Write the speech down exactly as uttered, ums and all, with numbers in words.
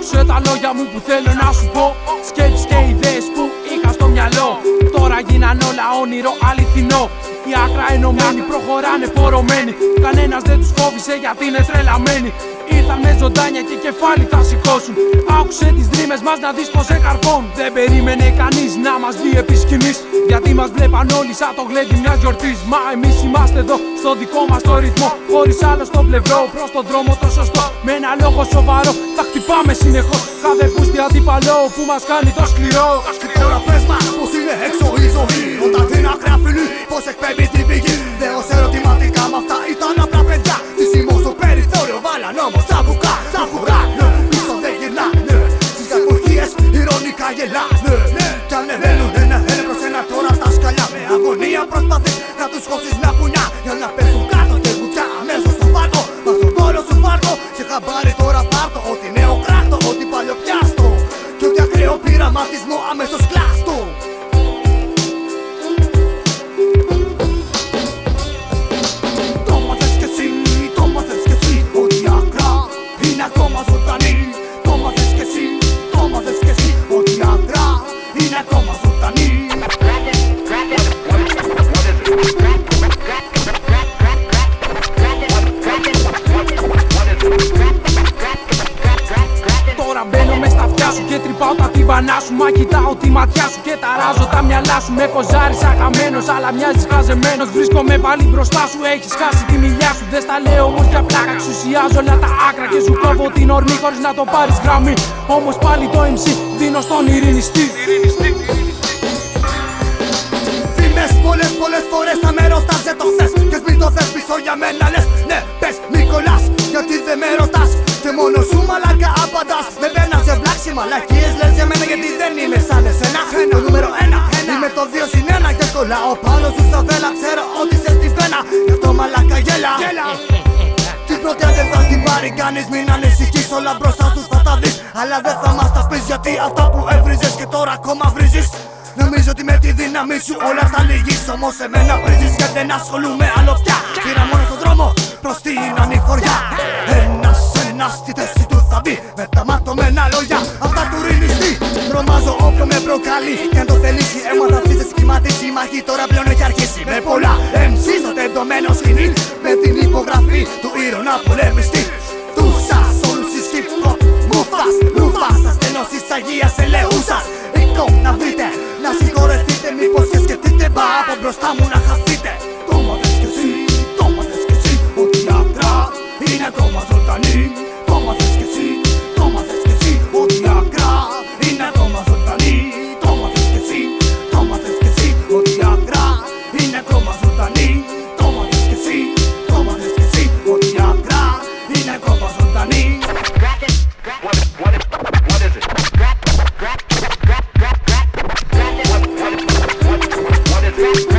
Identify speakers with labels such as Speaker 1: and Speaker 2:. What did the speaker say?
Speaker 1: Άκουσε τα λόγια μου που θέλω να σου πω. Σκέψεις και ιδέες που είχα στο μυαλό. Τώρα γίναν όλα όνειρο αληθινό. Οι άκρα ενωμένοι προχωράνε πορωμένοι. Κανένας δεν τους φόβησε γιατί είναι τρελαμένοι. Ήρθαν με ζωντάνια και κεφάλι θα σηκώσουν. Άκουσε τις δρύμες μας να δεις πως εκαρφώνουν. Δεν περίμενε κανείς να μας δει επί σκηνής, γιατί μας βλέπαν όλοι σαν το γλέντι μιας γιορτής. Μα εμείς είμαστε εδώ στο δικό μας το ρυθμό, χωρίς άλλο στο πλευρό, προς τον δρόμο το σωστό. Με ένα λόγο σοβαρό θα χτυπάμε συνεχώς κάθε πούστη αντίπαλο που μας κάνει το σκληρό.
Speaker 2: Και τώρα πες μας πως είναι έξω η ζωή, όταν την ακραία φυλή πως εκπέμπει την πηγή. Λέω σε ερωτηματικά μ' αυτά ήταν απλά παιδιά. Θυσιμό στο περιθώριο βάλαν όμως τα μπουκά. Τα βουράνε, πίσω δεν γυρνάνε. Στις εποχίες ηρωνικά γελάνε. Κι αν ενένουν ένα ένα προς ένα τώρα τα σκαλιά, με αγωνία προσπαθείς να τους χώσεις μια πουνιά για να πέσουν κάτω και κουτιά αμέσως στο πάρκο. Μα στον κόλλο σου πάρκο σε χαμπάρι τώρα πάρτο. Ό,τι νέο κράκτο, ό,τι παλιό πιάστο. Κι ό,τι ακραίο πειραματισμό αμέσως κλάστο. Ακόμα ζωντανή, το μάθες κι εσύ, το μάθες κι εσύ, ότι η άκρα είναι ακόμα ζωντανή.
Speaker 1: Τώρα μπαίνω μες στα αυτιά σου και τρυπάω τα τύμπανά σου. Μα κοιτάω τη ματιά σου και ταράζω τα μυαλά σου. Με κοζάρεις χαμένος, αλλά μοιάζεις χαζεμένος. Βρίσκομαι πάλι μπροστά σου, έχεις χάσει τη μιλιά σου. Δεν στα λέω όμως για πλάκα, εξουσιάζω όλα τα άκρα και σου κόβω την ορμή χωρίς να το πάρεις γραμμή. Όμως πάλι το εμ σι δίνω στον ειρηνιστή.
Speaker 2: Φήμες πολλές πολλές φορές θα με ρωτάς, δεν το θες. Και μην το θες πίσω για μένα λες. Ναι, πες μη κολλάς, γιατί δεν με ρωτάς. Και μόνο σου μαλάκα απαντάς. Δεν παίρνας σε βλάξι μαλακίες λες για μένα, γιατί δεν είμαι σαν εσένα. Το νούμερο ένα, είμαι το δύο συν ένα. Και κολλάω πάνω σου σαν βέλα, ξέρω ότι σε στη βένα. Γι' αυτό μαλάκα γέλα. Την πρώτη αν δεν θα την πάρει κανείς, μην ανησυχείς, όλα μπροστά σου θα τα δεις. Αλλά δεν θα μας τα πεις, γιατί αυτά που έβριζες και τώρα ακόμα βρίζεις. Νομίζω ότι με τη δύναμη σου όλα θα λυγείς. Όμως εμένα βρίζεις και δεν ασχολούμαι άλλο πια. Πήρα μόνο στον δρόμο προς την ανηφοριά. Ένας ένας στη θέση του θα μπει, με τα ματωμένα λόγια αυτά του ρινιστή. Τρομάζω όπλο με προκαλεί, και αν το θελήσει έμαθα αυτή σε σχηματίσει. Η μάχη τώρα πλέον έχει αρχίσει, με πολλά εμ σι στο τεντωμένο σκηνή. Με την υπογραφή του ήρωνα πολεμιστή. Τους όλους εις hip hop μουφάς, λουφάς, ασθενός της Αγίας Ελεούσας. Να βρείτε, να συγχωρεθείτε, μήπως και σκεφτείτε μπα από μπροστά μου να χαθείτε. Το μάθες κι εσύ, το μάθες κι εσύ, ότι η άκρα είναι ακόμα ζωντανή. Το μάθες κι εσύ, το μάθες κι εσύ, ότι η άκρα είναι ακόμα ζωντανή. Το μάθες κι εσύ, το μάθες κι εσύ, ότι η άκρα είναι ακόμα ζωντανή. Το μάθες κι εσύ, το μάθες κι εσύ, ότι η άκρα είναι ακόμα ζωντανή.
Speaker 3: What is it?